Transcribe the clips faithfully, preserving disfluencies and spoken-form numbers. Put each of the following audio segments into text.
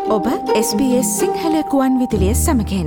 ඔබ S B S Sinhala කුවන් විදුලිය සමගින්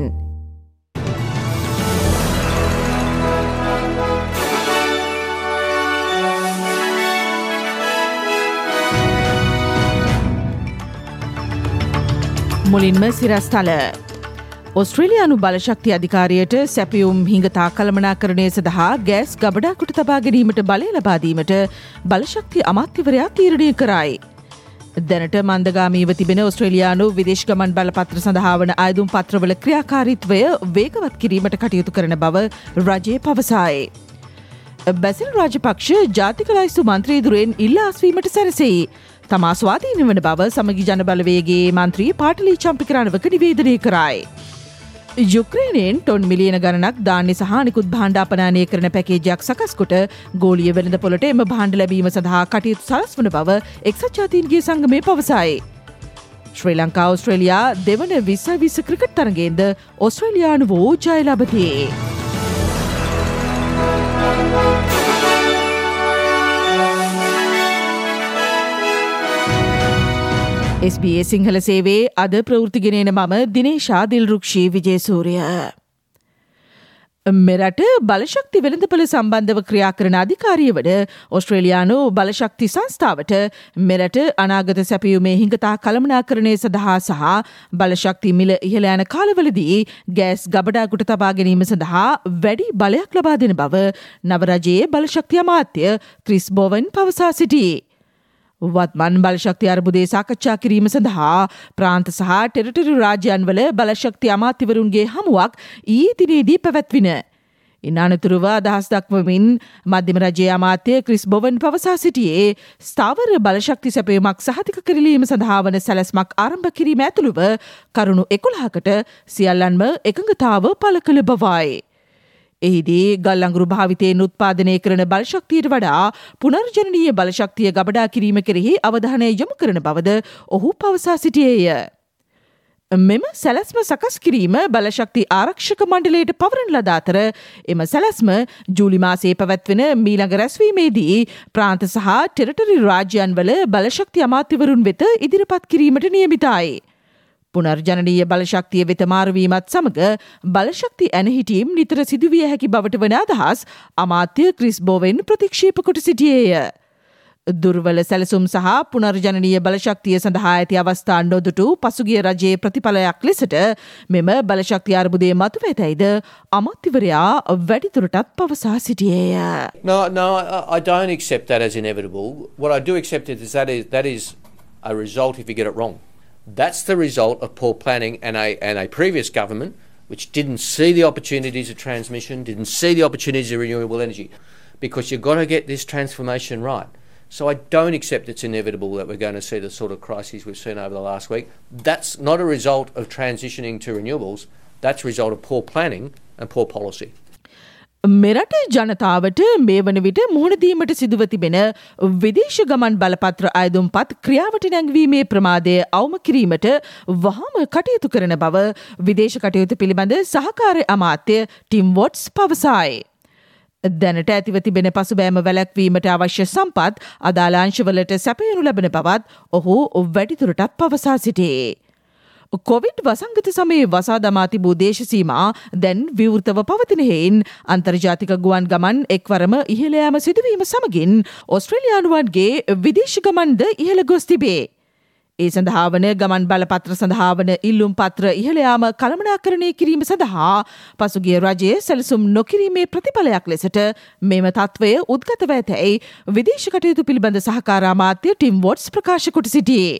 මුලින්ම සිරස්තල ඔස්ට්‍රේලියානු බලශක්ති අධිකාරියට සැපියුම් හිඟතා කළමනාකරණය සඳහා ගෑස් ගබඩාකොට තබා ගැනීමට බලය ලබා දීමට බලශක්ති අමාත්‍යවරයා තීරණය කරයි. දැනට මන්දගාමීව තිබෙන ඔස්ට්‍රේලියානු විදේශ ගමන් බලපත්‍ර සඳහා වන අයදුම් පත්‍රවල ක්‍රියාකාරීත්වය වේගවත් කිරීමට කටයුතු කරන බව රජය පවසයි. බැසිල් රාජපක්ෂ ජාතික ලයිස්තු මන්ත්‍රීදුරෙන් ඉල්ලා අස්වීමට සැරසෙයි. තමා ස්වාධීන වන බව සමගි ජනබලවේගේ මන්ත්‍රී පාටලී චම්පිකරණවක නිවේදනය කරයි. යුක්‍රේනයෙන් ටොන් මිලියන ගණනක් ධාන්‍ය සහ නිකුත් භාණ්ඩ අපනයනය කරන පැකේජයක් සකස් කොට ගෝලීය වෙළඳපොළට එම භාණ්ඩ ලැබීම සඳහා කටයුතු සලස්වන බව එක්සත් ජාතීන්ගේ සංගමය පවසයි. ශ්‍රී ලංකා ඕස්ට්‍රේලියා දෙවන විස්ස විස්ස ක්‍රිකට් තරගයෙන්ද ඕස්ට්‍රේලියානු වූ ජය ලබති. S B S සිංහල සේවේ අද ප්‍රවෘත්තිගෙනන මම දිනේශා දිල්රුක්ෂී විජේසූරිය. මෙරට බලශක්ති වෙළඳපොළ සම්බන්ධව ක්‍රියා කරන අධිකාරිය වන ඔස්ට්‍රේලියානු බලශක්ති සංස්ථාවට මෙරට අනාගත සැපියුමේ හිඟතා කළමනාකරණය සඳහා සහ බලශක්ති මිල ඉහළ යන කාලවලදී ගෑස් ගබඩාකොට තබා ගැනීම සඳහා වැඩි බලයක් ලබා දෙන බව නවරජයේ බලශක්ති අමාත්‍ය ක්‍රිස් බෝවන් පවසා සිටී. වත්මන් බලශක්ති අර්බුදය සාකච්ඡා කිරීම සඳහා ප්‍රාන්ත සහ ටෙරිටරි රාජ්‍යන්වල බලශක්ති අමාත්‍යවරුන්ගේ හමුවක් ඊයේ දිනේදී පැවැත්වින. ඉන් අනතුරුව අදහස් දක්වමින් මධ්‍යම රජයේ අමාත්‍ය ක්‍රිස් බොවන් පවසා සිටියේ ස්ථාවර බලශක්ති සැපයීමක් සහතික කරලීම සඳහා වන සැලැස්මක් ආරම්භ කිරීම ඇතුළුව කරුණු එකොළහකට සියල්ලන්ම එකඟතාව පළ කළ බවයි. එහිදී ගල්ලංගුරු භාවිතයෙන් උත්පාදනය කරන බලශක්තියට වඩා පුනර්ජනනීය බලශක්තිය ගබඩා කිරීම කෙරෙහි අවධානය යොමු කරන බවද ඔහු පවසා සිටියේය. මෙම සැලැස්ම සකස් කිරීම බලශක්ති ආරක්ෂක මණ්ඩලයට පවරන ලද අතර එම සැලැස්ම ජූලි මාසයේ පැවැත්වෙන මීළඟ රැස්වීමේදී ප්‍රාන්ත සහ ටෙරිටරි රාජ්‍යන්වල බලශක්ති අමාත්‍යවරුන් වෙත ඉදිරිපත් කිරීමට නියමිතයි. පුනර්ජනනීය බලශක්තිය වෙත මාරුවීමත් සමග බලශක්ති ඇනහිටීම් නිතර සිදුවිය හැකි බවට වන අදහස් අමාත්‍ය ක්‍රිස් බෝවෙන් ප්‍රතික්ෂේප කොට සිටියේය. දුර්වල සැලසුම් සහ පුනර්ජනනීය බලශක්තිය සඳහා ඇති අවස්ථා නොදුටු පසුගිය රජයේ ප්‍රතිඵලයක් ලෙසට මෙම බලශක්ති අර්බුදය මතුව ඇතැයිද අමාත්‍යවරයා වැඩිදුරටත් පවසා සිටියේය. No, no, I don't accept that as inevitable. What I do accept is that is that is a result if you get it wrong. That's the result of poor planning and a, and a previous government which didn't see the opportunities of transmission, didn't see the opportunities of renewable energy, because you've got to get this transformation right. So I don't accept it's inevitable that we're going to see the sort of crises we've seen over the last week. That's not a result of transitioning to renewables, that's a result of poor planning and poor policy. මෙරට ජනතාවට මේ වන විට මුහුණදීමට සිදුව තිබෙන විදේශ ගමන් බලපත්‍ර අයදුම්පත් ක්‍රියාවට නැංවීමේ ප්‍රමාදය අවම කිරීමට වහාම කටයුතු කරන බව විදේශ කටයුතු පිළිබඳ සහකාර අමාත්‍ය ටිම් වොට්ස් පවසයි. දැනට ඇතිව තිබෙන පසුබෑම වැළැක්වීමට අවශ්‍ය සම්පත් අදාළ අංශවලට සැපයනු ලැබෙන බවත් ඔහු වැඩිදුරටත් පවසා සිටේ. කොවිඩ් වසංගත සමයේ වසා දමා තිබූ දේශ සීමා දැන් විවෘතව පවතින හේයින් අන්තර්ජාතික ගුවන් ගමන් එක්වරම ඉහළ යාම සිදුවීම සමගින් ඔස්ට්‍රේලියානුවන්ගේ විදේශ ගමන්ද ඉහළ ගොස් තිබේ. ඒ සඳහා වන ගමන් බලපත්‍ර සඳහා වන ඉල්ලුම් පත්‍ර ඉහළ යාම කළමනාකරණය කිරීම සඳහා පසුගිය රජයේ සැලසුම් නොකිරීමේ ප්‍රතිඵලයක් ලෙසට මෙම තත්ත්වය උද්ගතව ඇතැයි විදේශ කටයුතු පිළිබඳ සහකාර අමාත්‍ය ටිම් වොට්ස් ප්‍රකාශ කොට සිටියේ.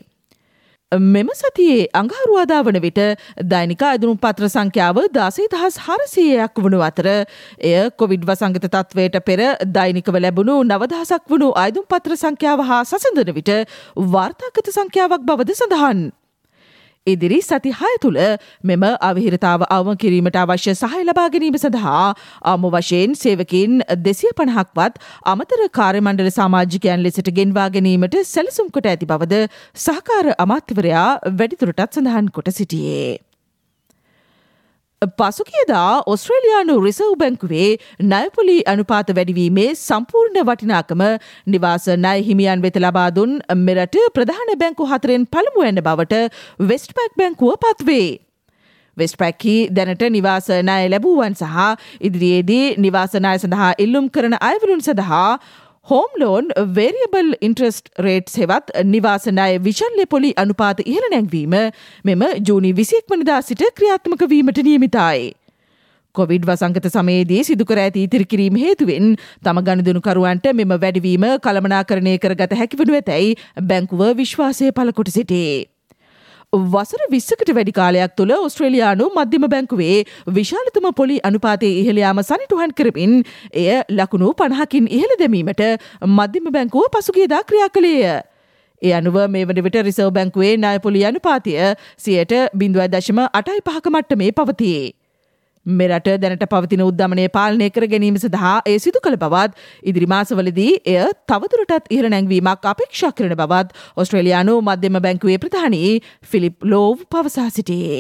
මෙම සතියේ අඟහරුවාදා වන විට දෛනික අයදුම් පත්‍ර සංඛ්‍යාව දාසය දහස් හාරසීයක් වනු අතර එය කොවිඩ් වසංගත තත්ත්වයට පෙර දෛනිකව ලැබුණු නවදහසක් වුණු අයදුම් පත්‍ර සංඛ්‍යාව හා සසඳන විට වාර්තාගත සංඛ්‍යාවක් බවද සඳහන්. ඉදිරි සති හය තුළ මෙම අවිහිරතාව අවම කිරීමට අවශ්‍ය සහය ලබා ගැනීම සඳහා අමු වශයෙන් සේවකීන් දෙසිය පණහක්වත් අමතර කාර්යමණ්ඩල සමාජිකයන් ලෙසට ගෙන්වා ගැනීමට සැලසුම් කොට ඇති බවද සහකාර අමාත්‍යවරයා වැඩිදුරටත් සඳහන් කොට සිටියේ. පසුගියදා ඔස්ට්‍රේලියානු රිසර්ව් බැංකුවේ ණයපොලි අනුපාත වැඩිවීමේ සම්පූර්ණ වටිනාකම නිවාස ණය හිමියන් වෙත ලබා දුන් මෙරට ප්‍රධාන බැංකු හතරෙන් පළමුවැන්න බවට වෙස්ට්පැක් බැංකුව පත්වේ. වෙස්ට්පැක්හි දැනට නිවාස ණය ලැබුවන් සහ ඉදිරියේදී නිවාස ණය සඳහා ඉල්ලුම් කරන අයවරුන් සඳහා home loan variable interest rates හෙවත් නිවාස ණය විචල්්‍ය පොලි අනුපාත ඉහළ නැංවීම මෙම ජූනි විසිඑක වනදා සිට ක්‍රියාත්මක වීමට නියමිතයි. කොවිඩ් වසංගත සමයේදී සිදුකර ඇති ඉතිරිකිරීම හේතුවෙන් තම ගනුදෙනුකරුවන්ට මෙම වැඩිවීම කළමනාකරණය කරගත හැකිවනු ඇතැයි බැංකුව විශ්වාසය පළ කොට සිටේ. වසර විස්සකට වැඩි කාලයක් තුළ ඔස්ට්‍රේලියානු මධ්‍යම බැංකුවේ විශාලතම පොලි අනුපාතයේ ඉහළ යාම සනිටුහන් කරමින් එය ලකුණු පනහකින් ඉහළ දැමීමට මධ්‍යම බැංකුව පසුගියදා ක්‍රියා කළේය. ඒ අනුව මේ වන විට රිසර්ව් බැංකුවේ ණය පොලි අනුපාතය සියයට බිංදුව දශම අටයි පහක මට්ටමේ පවතී. මෙරට දැනට පවතින උද්දමනය පාලනය කර ගැනීම සඳහා එය සිදු කළ බවත් ඉදිරි මාසවලදී එය තවදුරටත් ඉහළ නැංවීමක් අපේක්ෂා කරන බවත් ඔස්ට්‍රේලියානු මධ්‍යම බැංකුවේ ප්‍රධානී ෆිලිප් ලෝව් පවසා සිටියේ.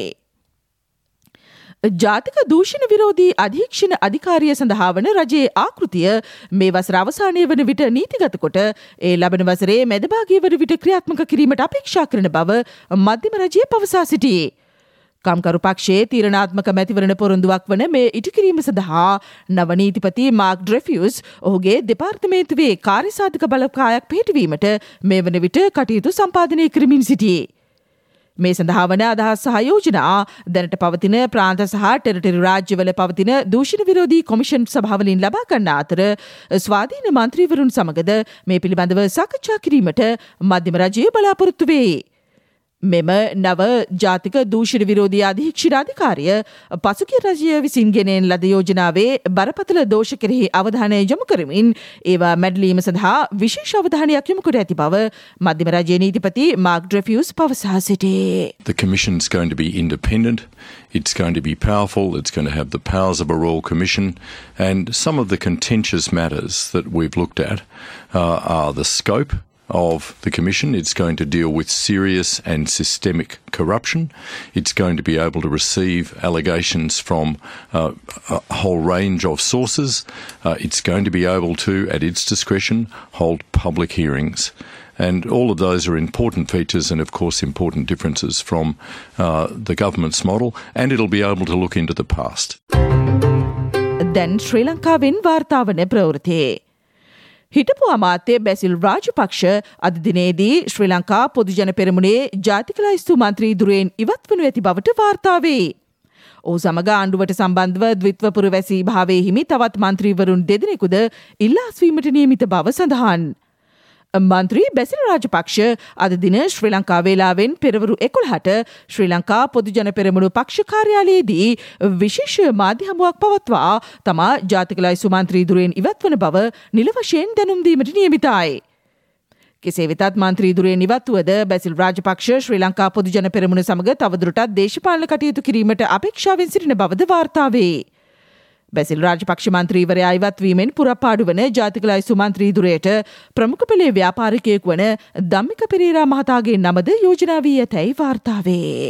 ජාතික දූෂණ විරෝධී අධීක්ෂණ අධිකාරිය සඳහා වන රජයේ ආකෘතිය මේ වසර අවසානය වන විට නීතිගත කොට ඒ ලබන වසරේ මැදභාගයේ වන විට ක්‍රියාත්මක කිරීමට අපේක්ෂා කරන බව මධ්‍යම රජය පවසා සිටියේ. කම්කරු පක්ෂයේ තීරණාත්මක මැතිවරණ පොරොන්දුවක් වන මේ ඉටුකිරීම සඳහා නව නීතිපති මාර්ක් ඩ්‍රෙෆියුස් ඔහුගේ දෙපාර්තමේන්තුවේ කාර්යසාධක බලකායක් පිහිටවීමට මේ වන විට කටයුතු සම්පාදනය කරමින් සිටියේ. මේ සඳහා වන අදහස් සහ යෝජනා දැනට පවතින ප්‍රාන්ත සහ ටෙරිටරි රාජ්‍යවල පවතින දූෂණ විරෝධී කොමිෂන් සභාවලින් ලබා ගන්න අතර ස්වාධීන මන්ත්‍රීවරුන් සමගද මේ පිළිබඳව සාකච්ඡා කිරීමට මධ්‍යම රජය බලාපොරොත්තු වේ. මෙම නව ජාතික දූෂණ විරෝධී අධීක්ෂණ අධිකාරිය පසුගිය රජය විසින් ගෙනෙන ලද යෝජනාවේ බරපතල දෝෂ කෙරෙහි අවධානය යොමු කරමින් ඒවා මැඩලීම සඳහා විශේෂ අවධානයක් යොමු කර ඇති බව මධ්‍යම රජයේ නීතිපති මාර්ක් ඩ්‍රෙෆියුස් පවසා සිටේ. The Commission's going to be independent, it's going to be powerful, it's going to have the powers of a Royal Commission, and some of the contentious matters that we've looked at uh, are the scope of the Commission. It's going to deal with serious and systemic corruption. It's going to be able to receive allegations from uh, a whole range of sources. Uh, it's going to be able to, at its discretion, hold public hearings. And all of those are important features and, of course, important differences from uh, the government's model. And it'll be able to look into the past. දැන් ශ්‍රී ලංකාවෙන් වාර්තාවන ප්‍රවෘත්තියේ හිටපු අමාත්‍ය බැසිල් රාජපක්ෂ අද දිනේදී ශ්‍රී ලංකා පොදුජන පෙරමුණේ ජාතික ලයිස්තු මන්ත්‍රී ධුරයෙන් ඉවත් වනු ඇති බවට වාර්තා වේ. ඔහු සමග ආණ්ඩුවට සම්බන්ධව ද්විත්ව පුරවැසි භාවයේ හිමි තවත් මන්ත්‍රීවරුන් දෙදෙනෙකුද ඉල්ලා අස්වීමට නියමිත බව සඳහන්. මන්ත්‍රී බැසිල් රාජපක්ෂ අද දින ශ්‍රී ලංකා වේලාවෙන් පෙරවරු එකොළහට ශ්‍රී ලංකා පොදුජන පෙරමුණු පක්ෂ කාර්යාලයේදී විශේෂ මාධ්‍ය හමුවක් පවත්වා තමා ජාතික ලයිස්තු මන්ත්‍රී ධුරයෙන් ඉවත් වන බව නිල වශයෙන් දැනුම් දීමට නියමිතයි. කෙසේ වෙතත් මන්ත්‍රී ධුරයෙන් ඉවත් වුවද බැසිල් රාජපක්ෂ ශ්‍රී ලංකා පොදුජන පෙරමුණ සමග තවදුරටත් දේශපාලන කටයුතු කිරීමට අපේක්ෂාවෙන් සිටින බවද වාර්තා වේ. බැසිල් රාජපක්ෂ මන්ත්‍රීවරයා ඉවත් වීමෙන් පුරපාඩු වන ජාතික ලයිස්තු මන්ත්‍රී ධුරයට ප්‍රමුඛ පෙළේ ව්‍යාපාරිකයෙකු වන ධම්මික පෙරේරා මහතාගේ නමද යෝජනා වී ඇතැයි වාර්තා වේ.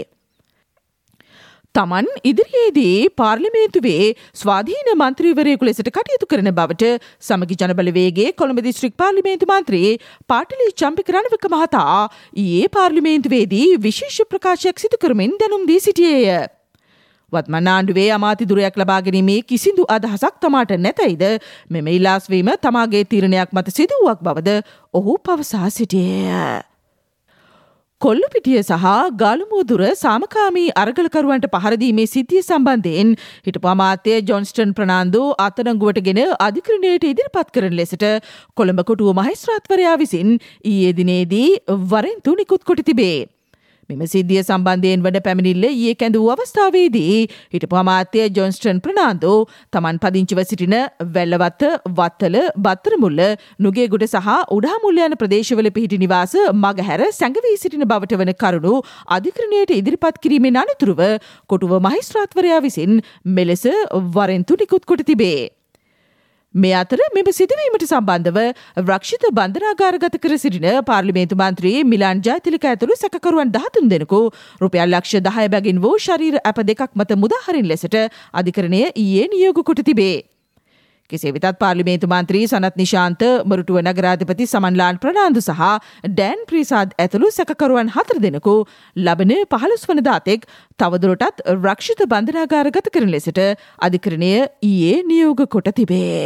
තමන් ඉදිරියේදී පාර්ලිමේන්තුවේ ස්වාධීන මන්ත්‍රීවරයෙකු ලෙසට කටයුතු කරන බවට සමගි ජනබලවේගයේ කොළඹ දිස්ත්‍රික් පාර්ලිමේන්තු මන්ත්‍රී පාටලි චම්පික රණවික මහතා ඊයේ පාර්ලිමේන්තුවේදී විශේෂ ප්‍රකාශයක් සිදු කරමින් දැනුම් දී සිටියේය. වත්මන් ආණ්ඩුවේ අමාත්‍ය ධුරයක් ලබා ගැනීමේ කිසිදු අදහසක් තමාට නැතයිද මෙම ඉල්ලාස්වීම තමාගේ තීරණයක් මත සිදුවක් බවද ඔහු පවසා සිටියේය. කොල්ලුපිටිය සහ ගාලුමුදුර සාමකාමී අරගලකරුවන්ට පහරදීමේ සිද්ධිය සම්බන්ධයෙන් හිටපු අමාත්‍ය ජොන්ස්ටන් ප්‍රනාන්දු අත්අඩංගුවටගෙන අධිකරණයට ඉදිරිපත් කරන ලෙසට කොළඹ කොටුව මහේස්ත්‍රාත්වරයා විසින් ඊයේ දිනේදී වරෙන්තු නිකුත් කොට තිබේ. මෙම සිද්ධිය සම්බන්ධයෙන් වන පැමිණිල්ල ඊයේ කැඳවූ අවස්ථාවේදී හිටපු අමාත්‍ය ජොන්ස්ටන් ප්‍රනාන්දු තමන් පදිංචිව සිටින වැල්ලවත්ත, වත්තල, බත්තරමුල්ල, නුගේගොඩ සහ උඩහමුල්ල යන ප්‍රදේශවල පිහිටි නිවාස මගහැර සැඟවී සිටින බවට වන කරුණු අධිකරණයට ඉදිරිපත් කිරීමෙන් අනතුරුව කොටුව මහේස්ත්‍රාත්වරයා විසින් මෙලෙස වරෙන්තු නිකුත් කොට තිබේ. මේ අතර මෙම සිදුවීමට සම්බන්ධව රක්ෂිත බන්ධනාගාරගත කර සිටින පාර්ලිමේන්තු මන්ත්‍රී මිලාන් ජයතිලක ඇතුළු සැකකරුවන් දහතුන් දෙනෙකු රුපියල් ලක්ෂ දහය බැගින් වූ ශරීර ඇප දෙකක් මත මුදාහරින් ලෙසට අධිකරණය ඊයේ නියෝග කොට තිබේ. කෙසේ වෙතත් පාර්ලිමේන්තු මන්ත්‍රී සනත් නිශාන්ත, මොරටුව නගරාධිපති සමන්ලාල් ප්‍රනාන්දු සහ ඩෑන් ප්‍රීසාද් ඇතුළු සැකකරුවන් හතර දෙනෙකු ලබන පහළොස් වනදා තෙක් තවදුරටත් රක්ෂිත බන්ධනාගාරගත කරන ලෙසට අධිකරණය ඊයේ නියෝග කොට තිබේ.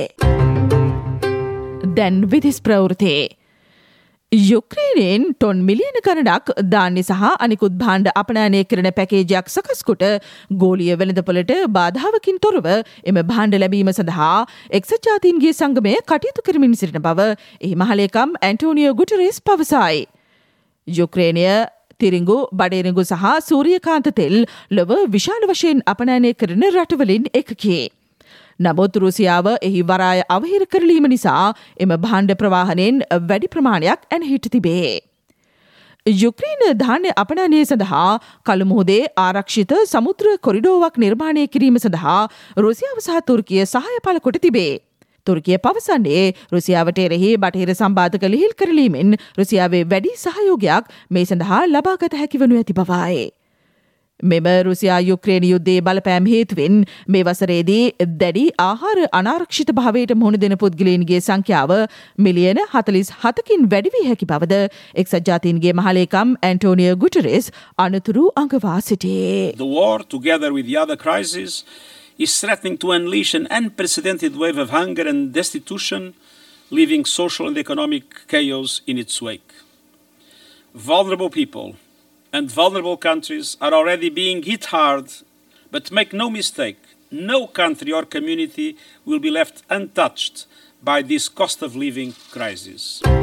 දැන් විදිස් ප්‍රවෘත්ති. යුක්‍රේනයෙන් ටොන් මිලියන ගණනක් ධාන්‍ය සහ අනිකුත් භාණ්ඩ අපනයනය කරන පැකේජයක් සකස් කොට ගෝලීය වෙළඳපොළට බාධාවකින් තොරව එම භාණ්ඩ ලැබීම සඳහා එක්සත් ජාතීන්ගේ සංගමය කටයුතු කරමින් සිටින බව එහි මහලේකම් ඇන්ටෝනියෝ ගුටරෙස් පවසයි. යුක්‍රේනය තිරිඟු, බඩේරිඟු සහ සූරියකාන්ත තෙල් ලොව විශාල වශයෙන් අපනයනය කරන රටවලින් එකකි. නමුත් රුසියාව එහි වරාය අවහිර කරලීම නිසා එම භාණ්ඩ ප්‍රවාහනයෙන් වැඩි ප්‍රමාණයක් ඇනහිට තිබේ. යුක්‍රේන ධාන්‍ය අපනයනය සඳහා කළු මුහුදේ ආරක්ෂිත සමුද්‍ර කොරිඩෝවක් නිර්මාණය කිරීම සඳහා රුසියාව සහ තුර්කිය සහාය පළ කොට තිබේ. තුර්කිය පවසන්නේ රුසියාවට එරෙහි බටහිර සම්බාධක ලිහිල් කරලීමෙන් රුසියාවේ වැඩි සහයෝගයක් මේ සඳහා ලබාගත හැකි වනු ඇති බවයි. මෙම රුසියා යුක්‍රේන යුද්ධයේ බලපෑම් හේතුවෙන් මේ වසරේදී දැඩි ආහාර අනාරක්ෂිත භාවයට මුහුණ දෙන පුද්ගලයන්ගේ සංඛ්‍යාව මිලියන හතළිස් හතකින් වැඩි වී හැකි බවද එක්සත් ජාතීන්ගේ මහලේකම් ඇන්ටෝනියෝ ගුටරෙස් අනතුරු අඟවා සිටියේ. The war, together with the other crises, is threatening to unleash an unprecedented wave of hunger and destitution, leaving social and economic chaos in its wake. Vulnerable people and vulnerable countries are already being hit hard, but make no mistake, no country or community will be left untouched by this cost of living crisis.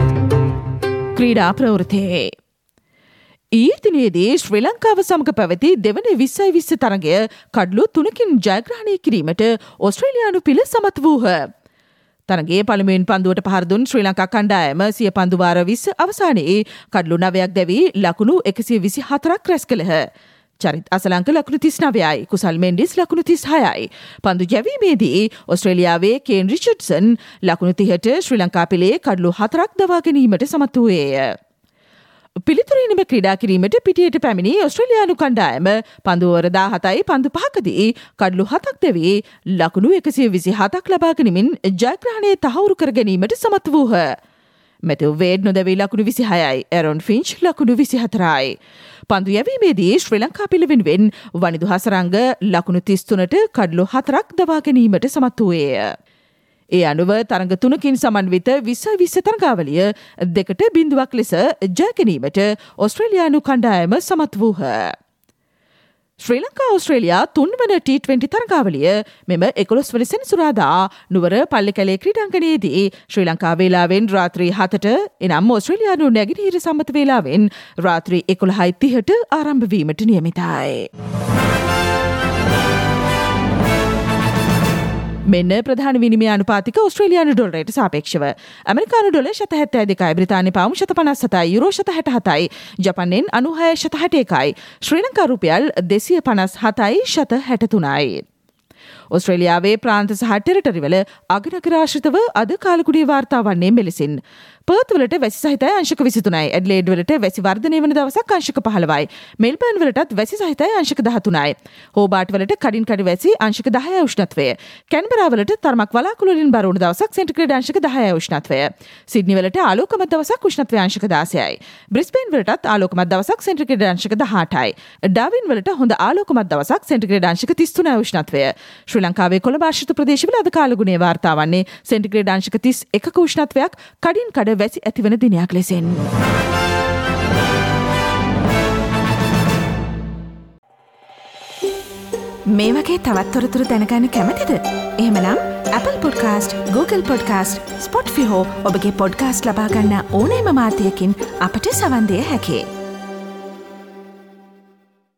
ක්‍රීඩා ප්‍රවෘත්ති. ඊයේ දිනේදී ශ්‍රී ලංකාව සමග පැවති දෙවන විස්සයි විස්ස තරගය කඩලු තුනකින් ජයග්‍රහණය කිරීමට ඕස්ට්‍රේලියානු පිළ සමත් වූහ. තරගයේ පළමුවෙන් පන්දුවට පහර දුන් ශ්‍රී ලංකා කණ්ඩායම සිය පන්දු වාර විස්ස අවසානයේ කඩලු නවයක් දැවී ලකුණු එකසිය විසි හතරක් රැස් කළහ. චරිත් අසලංක ලකුණු තිස් නවයයි, කුසල් මෙන්ඩිස් ලකුණු තිස් හයයි. පන්දු යැවීමේදී ඔස්ට්‍රේලියාවේ කේන් රිචඩ්සන් ලකුණු තිහට ශ්‍රී ලංකා පිළේ කඩලු හතරක් දවා ගැනීමට සමත් වූයේය. පිළිතුරිනම ක්‍රීඩා කිරීමට පිටියට පැමිණි ඔස්ට්‍රේලියානු කණ්ඩායම පන්දුවර දාහතයි පන්දු පහකදී කඩලු හතක් දෙවී ලකුණු එකසිය විසි හතක් ලබා ගැනීමෙන් ජයග්‍රහණය තහවුරු කර ගැනීමට සමත් වූහ. මැතිව් වේඩ් නොදැවී ලකුණු විසිහයයි, ඇරොන් ෆින්ච් ලකුණු විසිහතරයි. පන්දු යැවීමේදී ශ්‍රී ලංකා පිළ වෙනුවෙන් වනිදු හසරංග ලකුණු තිස් තුනට කඩලු හතරක් දවා ගැනීමට සමත් වූයේය. ඒ අනුව තරඟ තුනකින් සමන්විත විස්සයි විස්ස තරගාවලිය දෙකට බිඳුවක් ලෙස ජය ගැනීමට ඔස්ට්‍රේලියානු කණ්ඩායම සමත් වූහ. ශ්‍රී ලංකා ඕස්ට්‍රේලියා තුන්වන ටී ට්වෙන්ටි තරගාවලිය මෙම එකොළොස් වන සෙනසුරාදා නුවර පල්ලිකැලේ ක්‍රීඩාංගණයේදී ශ්‍රී ලංකා වේලාවෙන් රාත්‍රී හතට එනම් ඕස්ට්‍රේලියානු නැගෙනහිර සම්මත වේලාවෙන් රාත්‍රී එකොළහයි තිහට ආරම්භ වීමට නියමිතයි. මෙන්න ප්‍රධාන විනිමය අනුපාතික ඕස්ට්‍රේලියානු ඩොලරයට සාපේක්ෂව. ඇමරිකානු ඩොලර් ශත හැත්තෑ දෙකයි, බ්‍රිතාන්‍ය පවුම් ශත පනස් හතයි, යුරෝ ශත හැට හතයි, ජපන්නෙන් අනූහය ශත හැට එකයි, ශ්‍රී ලංකා රුපියල් දෙසිය පනස් හතයි ශත හැට තුනයි. ඕස්ට්‍රේලියාවේ ප්‍රාන්ත සහ ටෙරිටරිවල අගනගර ආශ්‍රිතව අද කාලකුඩිය වාර්තා වන්නේ මෙලෙසින්. පර්ත් වලට වැසි සහිතයි අංශක විසිතුනයි, ඇඩ්ලේඩ් වලට වැසි වර්ධනය වන දවසක් අංශක පහළොවයි, මෙල්බර්න් වලටත් වැසි සහිතයි අංශක දහතුනයි, හෝබාට් වලට කඩින් කඩ වැසි අංශක දහයයි උෂ්ණත්වය, කැන්බරා වලට තරමක් වලාකුළු වලින් බර වුණු දවසක් සෙන්ටිග්‍රේඩ් අංශක දහයයි උෂ්ණත්වය, සිඩ්නි වලට ආලෝකමත් දවසක් උෂ්ණත්වය අංශක දාසයයි, බ්‍රිස්බේන් වලටත් ආලෝකමත් දවසක් සෙන්ටිග්‍රේඩ් අංශක දහඅටයි, ඩාවින් වලට හොඳ ආලෝකමත් දවසක් සෙන්ටිග්‍රේඩ් අංශක තිස් තුනයි උෂ්ණත්වය. ශ්‍රී ලංකාවේ කොළඹ ආශ්‍රිත ප්‍රදේශවල අද කාලගුණයේ වාර්තා වන්නේ සෙන්ටිග්‍රේඩ් අංශක තිස් එකක උෂ්ණත්වයක් කඩින් කඩ වැසි ඇතිවන දිනයක් ලෙසෙන්. මේ වගේ තවත් තොරතුරු දැනගන්න කැමතිද? එහෙමනම් Apple Podcast, Google Podcast, Spotify හෝ ඔබගේ පොඩ්කාස්ට් ලබා ගන්න ඕනෑම මාධ්‍යයකින් අපට සවන් දිය හැකියි.